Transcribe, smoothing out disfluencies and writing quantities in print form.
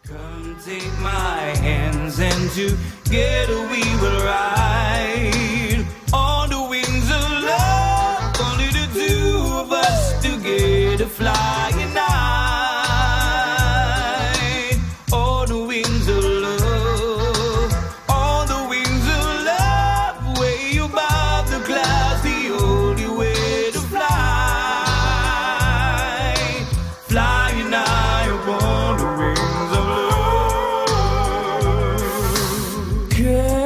Come take my hands and together we will ride on the wings of love. Only the two of us together flying high on the wings of love, on the wings of love, way above the clouds, the only way to fly, flying high upon the wings of love. Good.